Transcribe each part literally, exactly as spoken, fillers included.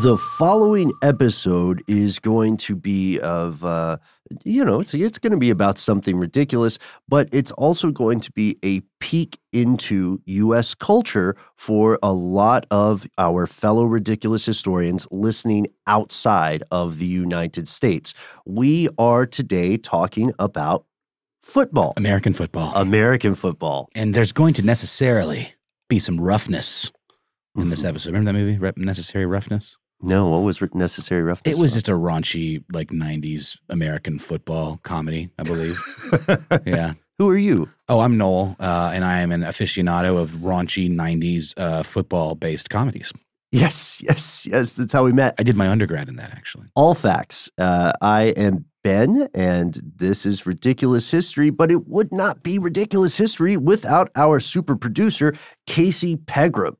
The following episode is going to be of, uh, you know, it's, it's going to be about something ridiculous, but it's also going to be a peek into U S culture for a lot of our fellow ridiculous historians listening outside of the United States. We are today talking about football. American football. American football. And there's going to necessarily be some roughness in this episode. Remember that movie, Re- Necessary Roughness? No, what was Necessary Roughness? It was just a raunchy, like, nineties American football comedy, I believe. Yeah. Who are you? Oh, I'm Noel, uh, and I am an aficionado of raunchy nineties uh, football-based comedies. Yes, yes, yes. That's how we met. I did my undergrad in that, actually. All facts. Uh, I am Ben, and this is Ridiculous History, but it would not be Ridiculous History without our super producer, Casey Pegram.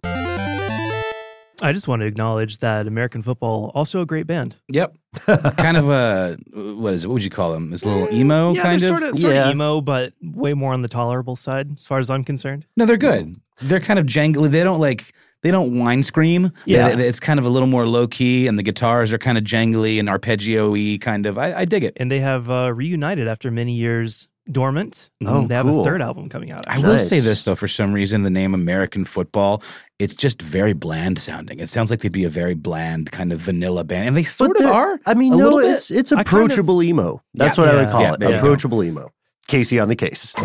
I just want to acknowledge that American football, also a great band. Yep. Kind of a, what is it? What would you call them? This little emo yeah, kind they're of? Sort of, sort Yeah. of emo, but way more on the tolerable side, as far as I'm concerned. No, they're good. They're kind of jangly. They don't like, they don't whine scream. Yeah. They- they- it's kind of a little more low key, and the guitars are kind of jangly and arpeggio-y kind of. I, I dig it. And they have uh, reunited after many years dormant. Oh, They have cool. a third album coming out. I actually. will Nice. say this, though, for some reason, the name American football, it's just very bland sounding. It sounds like they'd be a very bland kind of vanilla band. And they sort But of they're- are. I mean, a no, little bit. it's it's I kind of- approachable emo. That's Yeah. what I would Yeah. call Yeah, it. there you go. Approachable emo. Casey on the case.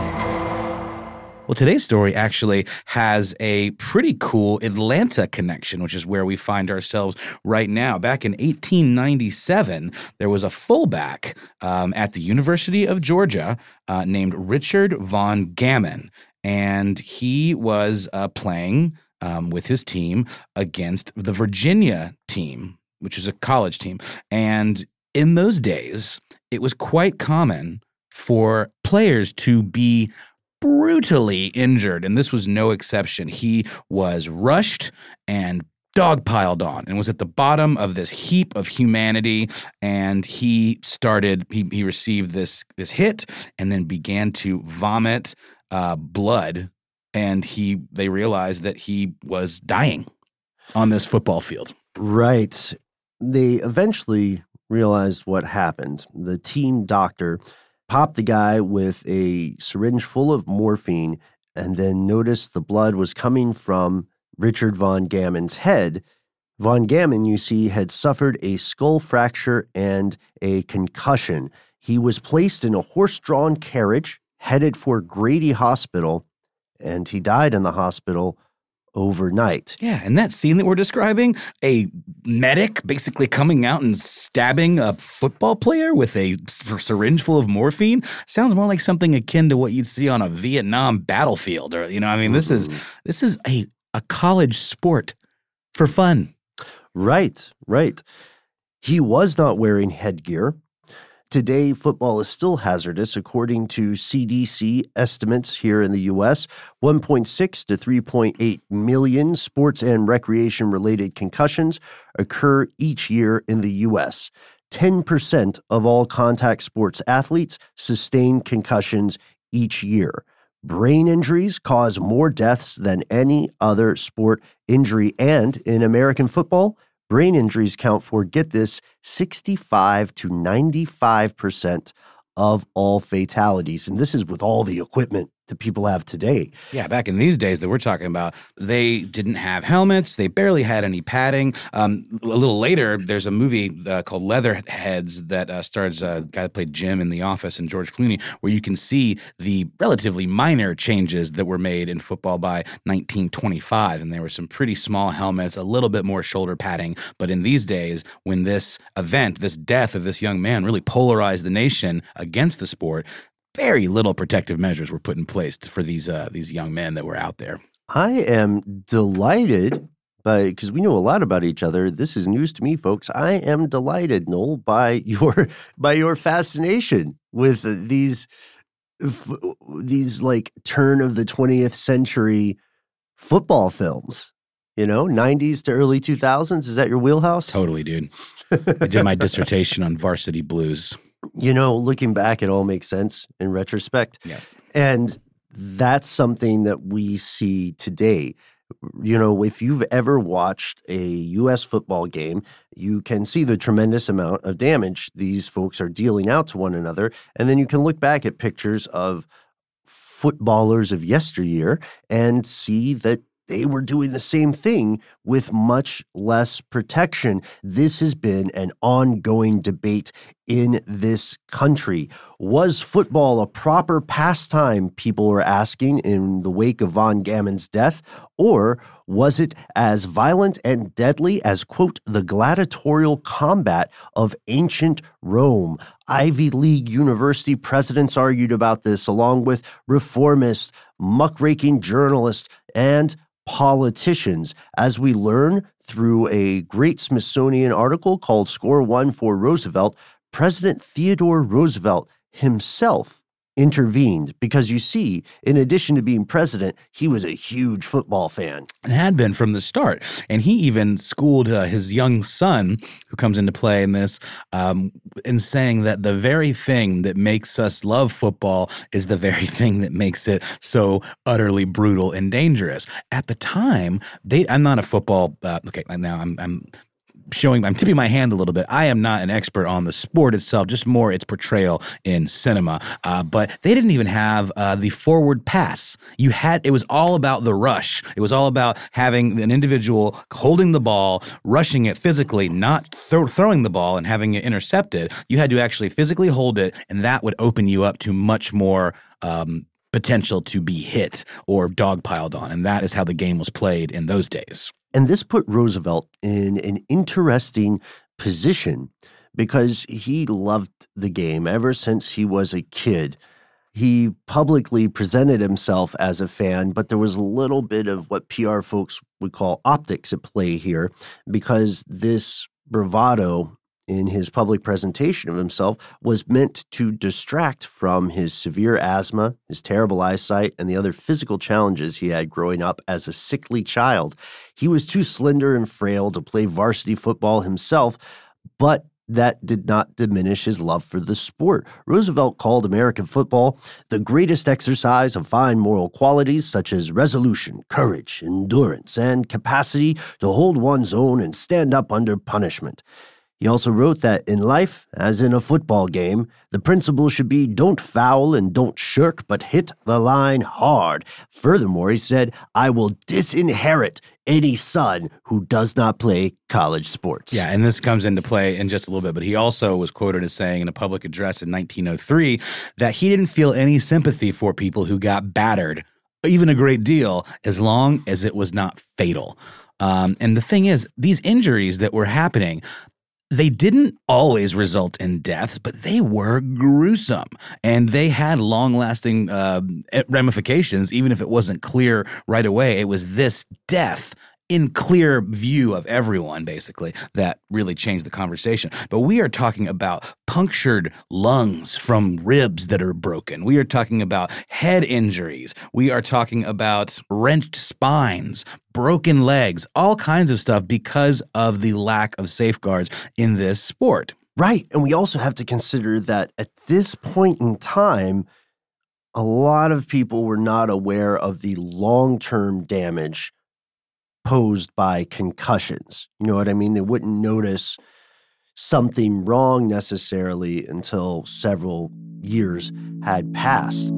Well, today's story actually has a pretty cool Atlanta connection, which is where we find ourselves right now. Back in eighteen ninety-seven, there was a fullback um, at the University of Georgia uh, named Richard Von Gammon, and he was uh, playing um, with his team against the Virginia team, which is a college team. And in those days, it was quite common for players to be brutally injured, and this was no exception. He was rushed and dogpiled on and was at the bottom of this heap of humanity, and he started, he, he received this, this hit and then began to vomit uh, blood, and he they realized that he was dying on this football field. Right. They eventually realized what happened. The team doctor popped the guy with a syringe full of morphine and then noticed the blood was coming from Richard Von Gammon's head. Von Gammon, you see, had suffered a skull fracture and a concussion. He was placed in a horse-drawn carriage headed for Grady Hospital, and he died in the hospital overnight. Yeah, and that scene that we're describing, a medic basically coming out and stabbing a football player with a s- syringe full of morphine, sounds more like something akin to what you'd see on a Vietnam battlefield. Or, you know, I mean, this is this is a a college sport for fun. Right, right. He was not wearing headgear. Today, football is still hazardous. According to C D C estimates here in the U S, one point six to three point eight million sports and recreation-related concussions occur each year in the U S. ten percent of all contact sports athletes sustain concussions each year. Brain injuries cause more deaths than any other sport injury, and in American football, brain injuries count for, get this, sixty-five to ninety-five percent of all fatalities. And this is with all the equipment that people have today. Yeah, back in these days that we're talking about, they didn't have helmets. They barely had any padding. Um, a little later, there's a movie uh, called Leatherheads that uh, stars a guy that played Jim in The Office and George Clooney, where you can see the relatively minor changes that were made in football by nineteen twenty-five. And there were some pretty small helmets, a little bit more shoulder padding. But in these days, when this event, this death of this young man really polarized the nation against the sport, very little protective measures were put in place for these uh, these young men that were out there. I am delighted by, because we know a lot about each other. This is news to me, folks. I am delighted, Noel, by your by your fascination with these these like turn of the twentieth century football films. You know, nineties to early two thousands. Is that your wheelhouse? Totally, dude. I did my dissertation on Varsity Blues. You know, looking back, it all makes sense in retrospect. Yeah. And that's something that we see today. You know, if you've ever watched a U S football game, you can see the tremendous amount of damage these folks are dealing out to one another. And then you can look back at pictures of footballers of yesteryear and see that they were doing the same thing with much less protection. This has been an ongoing debate in this country. Was football a proper pastime, people were asking in the wake of Von Gammon's death, or was it as violent and deadly as, quote, the gladiatorial combat of ancient Rome? Ivy League university presidents argued about this, along with reformists, muckraking journalists, and politicians, as we learn through a great Smithsonian article called Score One for Roosevelt. President Theodore Roosevelt himself intervened because, you see, in addition to being president, he was a huge football fan. And had been from the start. And he even schooled uh, his young son, who comes into play in this, um, in saying that the very thing that makes us love football is the very thing that makes it so utterly brutal and dangerous. At the time, they I'm not a football uh, – okay, now I'm I'm – showing, I'm tipping my hand a little bit. I am not an expert on the sport itself, just more its portrayal in cinema. Uh, but they didn't even have uh, the forward pass. You had, it was all about the rush. It was all about having an individual holding the ball, rushing it physically, not th- throwing the ball and having it intercepted. You had to actually physically hold it, and that would open you up to much more um, potential to be hit or dogpiled on. And that is how the game was played in those days. And this put Roosevelt in an interesting position because he loved the game ever since he was a kid. He publicly presented himself as a fan, but there was a little bit of what P R folks would call optics at play here, because this bravado in his public presentation of himself was meant to distract from his severe asthma, his terrible eyesight, and the other physical challenges he had growing up as a sickly child. He was too slender and frail to play varsity football himself, but that did not diminish his love for the sport. Roosevelt called American football the greatest exercise of fine moral qualities such as resolution, courage, endurance, and capacity to hold one's own and stand up under punishment. He also wrote that in life, as in a football game, the principle should be don't foul and don't shirk, but hit the line hard. Furthermore, he said, I will disinherit any son who does not play college sports. Yeah, and this comes into play in just a little bit, but he also was quoted as saying in a public address in nineteen oh three that he didn't feel any sympathy for people who got battered, even a great deal, as long as it was not fatal. Um, and the thing is, these injuries that were happening, they didn't always result in deaths, but they were gruesome, and they had long-lasting uh, ramifications, even if it wasn't clear right away. It was this death in clear view of everyone, basically, that really changed the conversation. But we are talking about punctured lungs from ribs that are broken. We are talking about head injuries. We are talking about wrenched spines, broken legs, all kinds of stuff because of the lack of safeguards in this sport. Right. And we also have to consider that at this point in time, a lot of people were not aware of the long-term damage posed by concussions. You know what I mean? They wouldn't notice something wrong necessarily until several years had passed.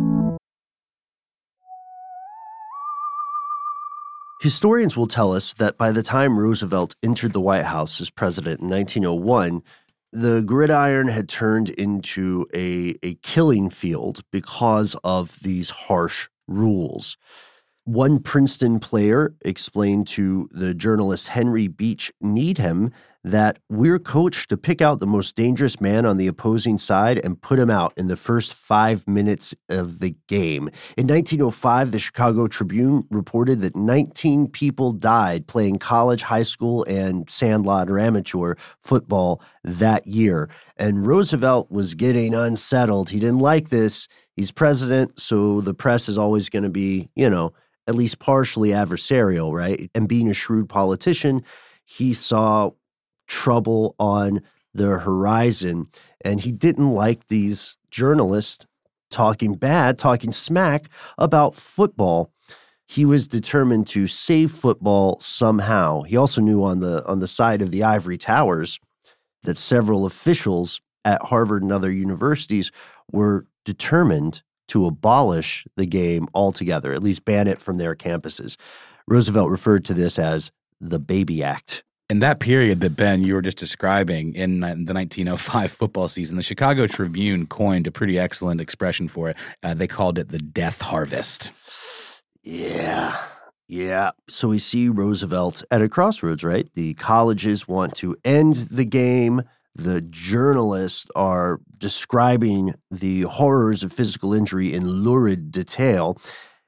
Historians will tell us that by the time Roosevelt entered the White House as president in nineteen oh one, the gridiron had turned into a, a killing field because of these harsh rules. One Princeton player explained to the journalist Henry Beach Needham that we're coached to pick out the most dangerous man on the opposing side and put him out in the first five minutes of the game. In nineteen oh five, the Chicago Tribune reported that nineteen people died playing college, high school, and sandlot or amateur football that year. And Roosevelt was getting unsettled. He didn't like this. He's president, so the press is always going to be, you know, at least partially adversarial, right? And being a shrewd politician, he saw trouble on the horizon, and he didn't like these journalists talking bad, talking smack about football. He was determined to save football somehow. He also knew on the on the side of the ivory towers that several officials at Harvard and other universities were determined to abolish the game altogether, at least ban it from their campuses. Roosevelt referred to this as the Baby Act. In that period that, Ben, you were just describing in the nineteen oh five football season, the Chicago Tribune coined a pretty excellent expression for it. Uh, they called it the death harvest. Yeah, yeah. So we see Roosevelt at a crossroads, right? The colleges want to end the game. The journalists are describing the horrors of physical injury in lurid detail.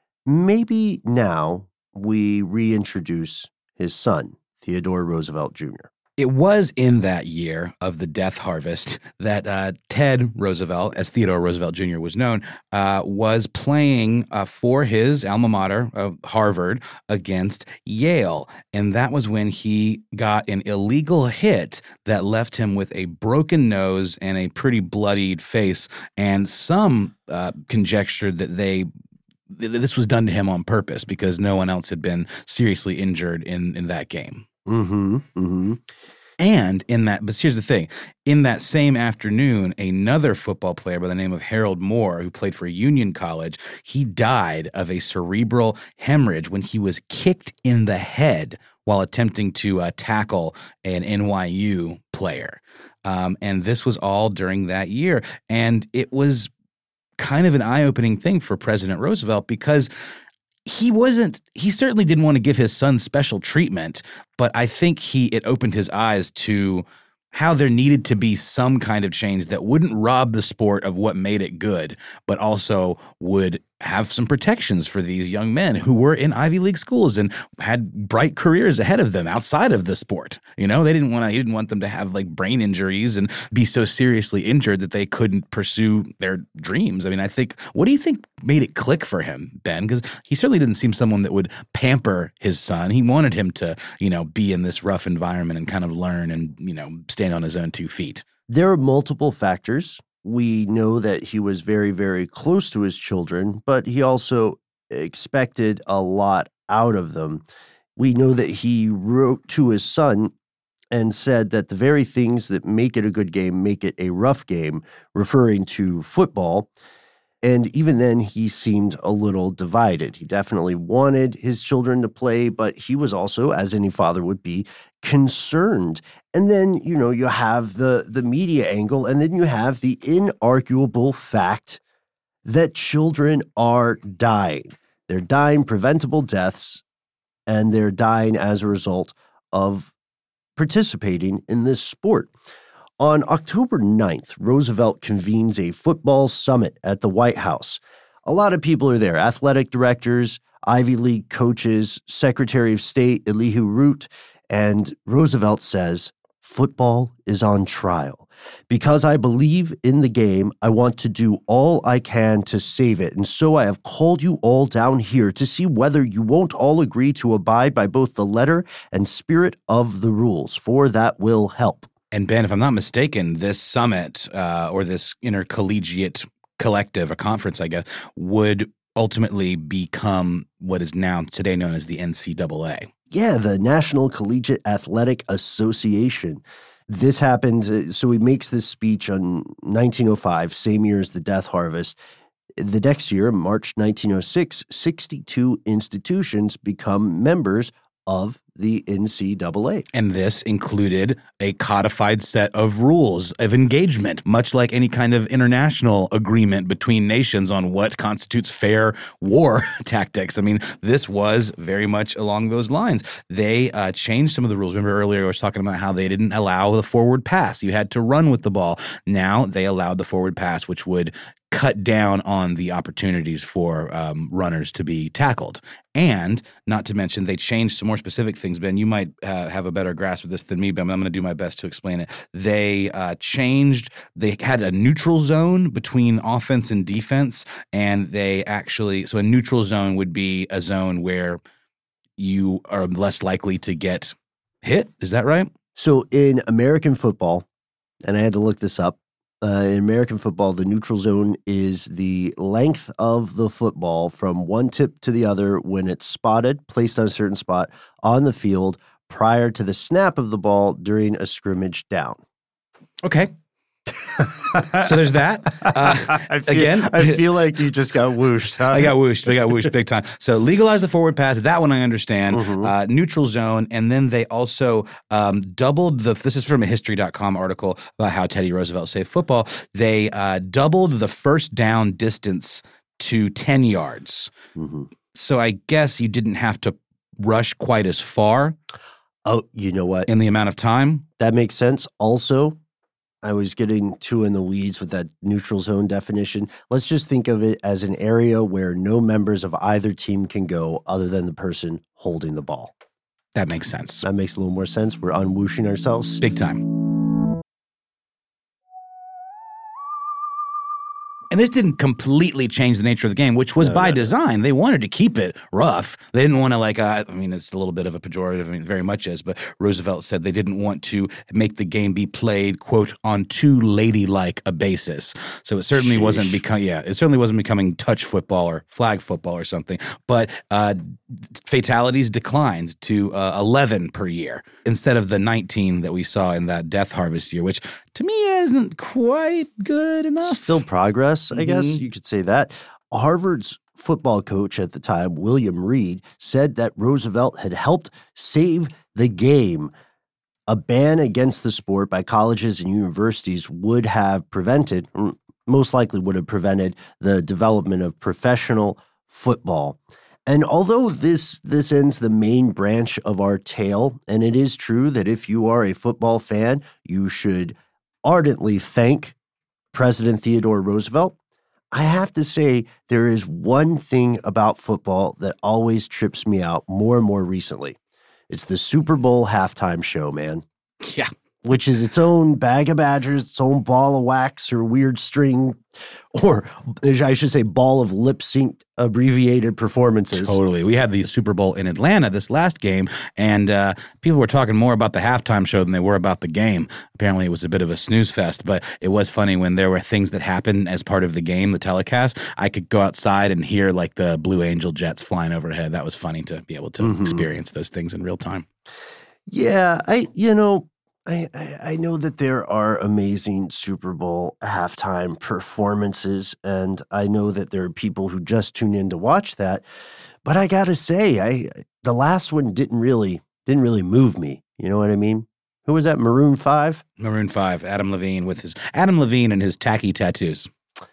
Maybe now we reintroduce his son, Theodore Roosevelt Junior It was in that year of the death harvest that uh, Ted Roosevelt, as Theodore Roosevelt Junior was known, uh, was playing uh, for his alma mater of Harvard against Yale. And that was when he got an illegal hit that left him with a broken nose and a pretty bloodied face. And some uh, conjectured that they this was done to him on purpose because no one else had been seriously injured in, in that game. Mm-hmm, mm-hmm. And in that, but here's the thing, in that same afternoon, another football player by the name of Harold Moore, who played for Union College, he died of a cerebral hemorrhage when he was kicked in the head while attempting to uh, tackle an N Y U player. Um, and this was all during that year. And it was kind of an eye-opening thing for President Roosevelt because he wasn't, he certainly didn't want to give his son special treatment, but I think he, it opened his eyes to how there needed to be some kind of change that wouldn't rob the sport of what made it good, but also would have some protections for these young men who were in Ivy League schools and had bright careers ahead of them outside of the sport. You know, they didn't want to, he didn't want them to have like brain injuries and be so seriously injured that they couldn't pursue their dreams. I mean, I think, what do you think made it click for him, Ben? Because he certainly didn't seem someone that would pamper his son. He wanted him to, you know, be in this rough environment and kind of learn and, you know, stand on his own two feet. There are multiple factors. We know that he was very, very close to his children, but he also expected a lot out of them. We know that he wrote to his son and said that the very things that make it a good game make it a rough game, referring to football. And even then, he seemed a little divided. He definitely wanted his children to play, but he was also, as any father would be, concerned. And then, you know, you have the, the media angle, and then you have the inarguable fact that children are dying. They're dying preventable deaths, and they're dying as a result of participating in this sport. On October ninth, Roosevelt convenes a football summit at the White House. A lot of people are there, athletic directors, Ivy League coaches, Secretary of State Elihu Root, and Roosevelt says, "Football is on trial. Because I believe in the game, I want to do all I can to save it, and so I have called you all down here to see whether you won't all agree to abide by both the letter and spirit of the rules, for that will help." And Ben, if I'm not mistaken, this summit uh, or this intercollegiate collective, a conference, I guess, would ultimately become what is now today known as the N C double A. Yeah, the National Collegiate Athletic Association. This happened, so he makes this speech on nineteen oh five, same year as the death harvest. The next year, March nineteen oh six, sixty-two institutions become members of the N C double A. And this included a codified set of rules of engagement, much like any kind of international agreement between nations on what constitutes fair war tactics. I mean, this was very much along those lines. They uh, changed some of the rules. Remember earlier I was talking about how they didn't allow the forward pass. You had to run with the ball. Now they allowed the forward pass, which would cut down on the opportunities for um, runners to be tackled. And not to mention, they changed some more specific things. Ben, you might uh, have a better grasp of this than me, but I'm going to do my best to explain it. They uh, changed, they had a neutral zone between offense and defense, and they actually, so a neutral zone would be a zone where you are less likely to get hit. Is that right? So in American football, and I had to look this up, Uh, in American football, the neutral zone is the length of the football from one tip to the other when it's spotted, placed on a certain spot on the field prior to the snap of the ball during a scrimmage down. Okay. So there's that. Uh, I feel, again, I feel like you just got whooshed. Huh? I got whooshed. I got whooshed big time. So legalize the forward pass. That one I understand. Mm-hmm. Uh, neutral zone. And then they also um, doubled the, this is from a history dot com article about how Teddy Roosevelt saved football. They uh, doubled the first down distance to ten yards. Mm-hmm. So I guess you didn't have to rush quite as far. Oh, you know what? In the amount of time. That makes sense. Also, I was getting too in the weeds with that neutral zone definition. Let's just think of it as an area where no members of either team can go other than the person holding the ball. That makes sense. That makes a little more sense. We're unwhooshing ourselves. Big time. And this didn't completely change the nature of the game, which was no, by no, design. No. They wanted to keep it rough. They didn't want to like, uh, I mean, it's a little bit of a pejorative, I mean, very much is, but Roosevelt said they didn't want to make the game be played, quote, on too ladylike a basis. So it certainly Sheesh. wasn't becoming, yeah, it certainly wasn't becoming touch football or flag football or something. But uh, fatalities declined to uh, eleven per year instead of the nineteen that we saw in that Death Harvest year, which to me isn't quite good enough. Still progress, I guess mm-hmm. you could say that. Harvard's football coach at the time, William Reed, said that Roosevelt had helped save the game. A ban against the sport by colleges and universities would have prevented, most likely would have prevented, the development of professional football. And although this this ends the main branch of our tale, and it is true that if you are a football fan, you should ardently thank President Theodore Roosevelt, I have to say there is one thing about football that always trips me out more and more recently. It's the Super Bowl halftime show, man. Yeah. Which is its own bag of badgers, its own ball of wax or weird string, or I should say ball of lip-synced abbreviated performances. Totally. We had the Super Bowl in Atlanta this last game, and uh, people were talking more about the halftime show than they were about the game. Apparently it was a bit of a snooze fest, but it was funny when there were things that happened as part of the game, the telecast. I could go outside and hear like the Blue Angel jets flying overhead. That was funny to be able to mm-hmm. experience those things in real time. Yeah, I, you know, I, I know that there are amazing Super Bowl halftime performances, and I know that there are people who just tune in to watch that. But I gotta say, I the last one didn't really didn't really move me. You know what I mean? Who was that? Maroon five? Maroon five. Adam Levine with his Adam Levine and his tacky tattoos.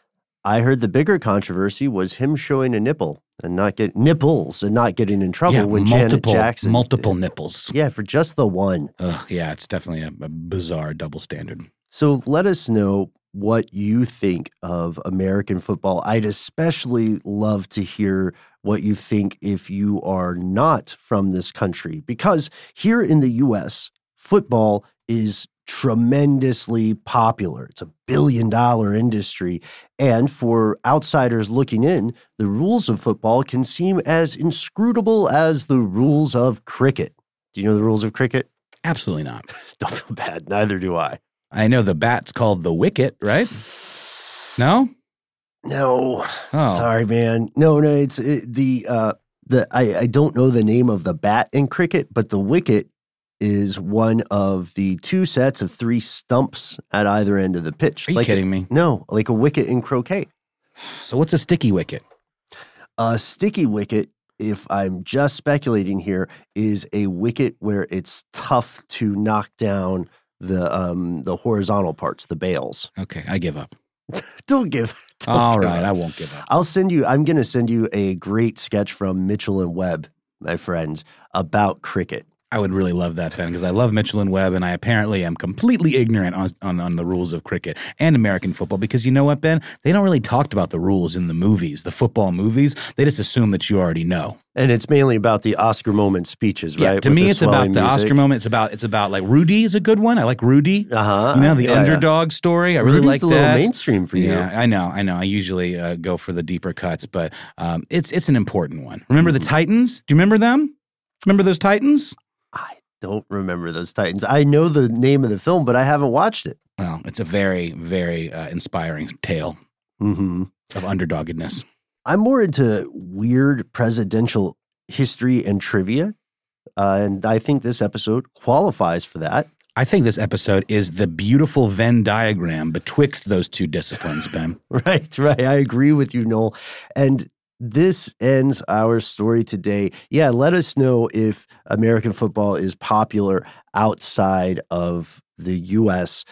I heard the bigger controversy was him showing a nipple and not get nipples and not getting in trouble yeah, when multiple, Janet Jackson multiple nipples. Yeah, for just the one. Ugh, yeah, it's definitely a, a bizarre double standard. So let us know what you think of American football. I'd especially love to hear what you think if you are not from this country, because here in the U S, football is tremendously popular. It's a billion dollar industry. And for outsiders looking in, the rules of football can seem as inscrutable as the rules of cricket. Do you know the rules of cricket? Absolutely not. Don't feel bad. Neither do I. I know the bat's called the wicket, right? No? No. Oh. Sorry, man. No, no, it's it, the, uh, the, I, I don't know the name of the bat in cricket, but the wicket is one of the two sets of three stumps at either end of the pitch. Are you like kidding a, me? No, like a wicket in croquet. So what's a sticky wicket? A sticky wicket, if I'm just speculating here, is a wicket where it's tough to knock down the um, the horizontal parts, the bails. Okay, I give up. Don't give. Don't All give right, up. I won't give up. I'll send you. I'm going to send you a great sketch from Mitchell and Webb, my friends, about cricket. I would really love that, Ben, because I love Mitchell and Webb, and I apparently am completely ignorant on, on on the rules of cricket and American football. Because you know what, Ben? They don't really talk about the rules in the movies, the football movies. They just assume that you already know. And it's mainly about the Oscar moment speeches, right? Yeah, to With me, the it's about the music. Oscar moment. It's about it's about like Rudy is a good one. I like Rudy. Uh huh. You know, the yeah, underdog yeah. story. I really Rudy's like a that. little mainstream for you. Yeah, I know, I know. I usually uh, go for the deeper cuts, but um, it's it's an important one. Remember mm. the Titans? Do you remember them? Remember those Titans? I don't remember those Titans. I know the name of the film, but I haven't watched it. Well, it's a very, very uh, inspiring tale Mm-hmm. of underdoggedness. I'm more into weird presidential history and trivia, uh, and I think this episode qualifies for that. I think this episode is the beautiful Venn diagram betwixt those two disciplines, Ben. Right, right. I agree with you, Noel. And this ends our story today. Yeah, let us know if American football is popular outside of the U S.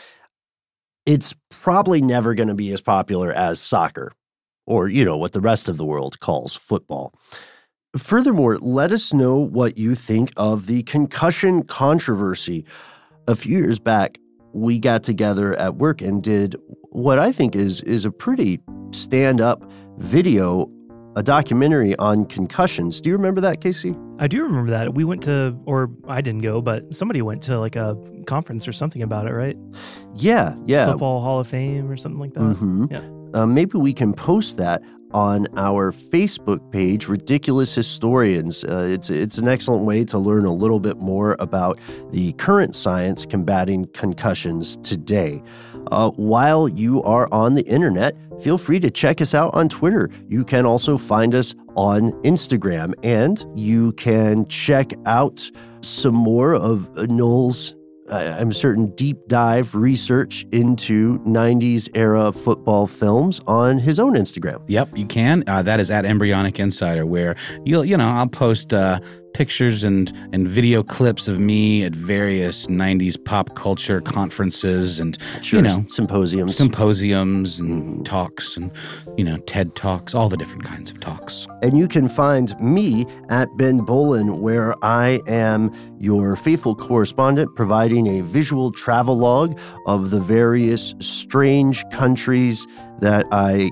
It's probably never going to be as popular as soccer or, you know, what the rest of the world calls football. Furthermore, let us know what you think of the concussion controversy. A few years back, we got together at work and did what I think is, is a pretty stand-up video, a documentary on concussions. Do you remember that, Casey? I do remember that. We went to, or I didn't go, but somebody went to like a conference or something about it, right? Yeah, yeah. Football Hall of Fame or something like that. Mm-hmm. Yeah. Uh, maybe we can post that on our Facebook page, Ridiculous Historians. Uh, it's it's an excellent way to learn a little bit more about the current science combating concussions today. Uh, while you are on the internet, feel free to check us out on Twitter. You can also find us on Instagram, and you can check out some more of Noel's I'm certain, deep dive research into nineties era football films on his own Instagram. Yep, you can. Uh, that is at Embryonic Insider, where you'll, you know, I'll post uh, pictures and and video clips of me at various nineties pop culture conferences and sure, you know symposiums, symposiums and mm-hmm. talks and you know TED Talks, all the different kinds of talks. And you can find me at Ben Bowlin, where I am your faithful correspondent, providing a visual travelogue of the various strange countries that I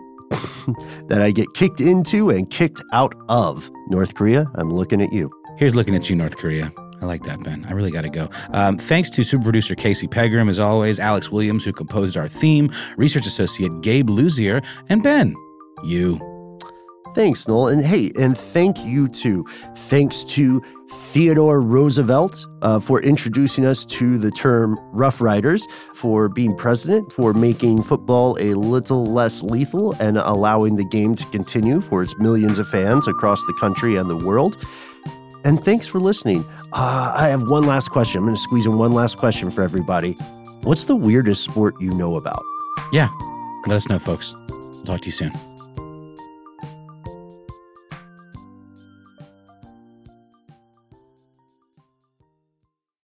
that I get kicked into and kicked out of. North Korea, I'm looking at you. Here's looking at you, North Korea. I like that, Ben. I really got to go. Um, thanks to super producer Casey Pegram, as always, Alex Williams, who composed our theme, research associate Gabe Luzier, and Ben, you. Thanks, Noel. And hey, and thank you too. Thanks to Theodore Roosevelt uh, for introducing us to the term Rough Riders, for being president, for making football a little less lethal and allowing the game to continue for its millions of fans across the country and the world. And thanks for listening. Uh, I have one last question. I'm going to squeeze in one last question for everybody. What's the weirdest sport you know about? Yeah, let us know, folks. Talk to you soon.